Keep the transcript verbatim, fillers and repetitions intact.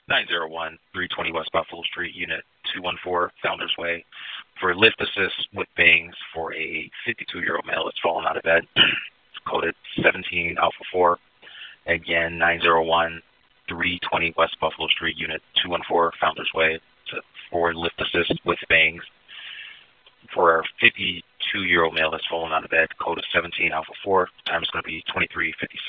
nine zero one, three twenty West Buffalo Street, Unit two one four, Founders Way, for lift assist with bangs for a fifty-two-year-old male that's fallen out of bed. It's coded seventeen Alpha four. Again, nine zero one, three twenty West Buffalo Street, Unit two one four, Founders Way, for lift assist with bangs for a fifty-two-year-old male that's fallen out of bed. Code is seventeen Alpha four. Time is going to be twenty-three fifty-six.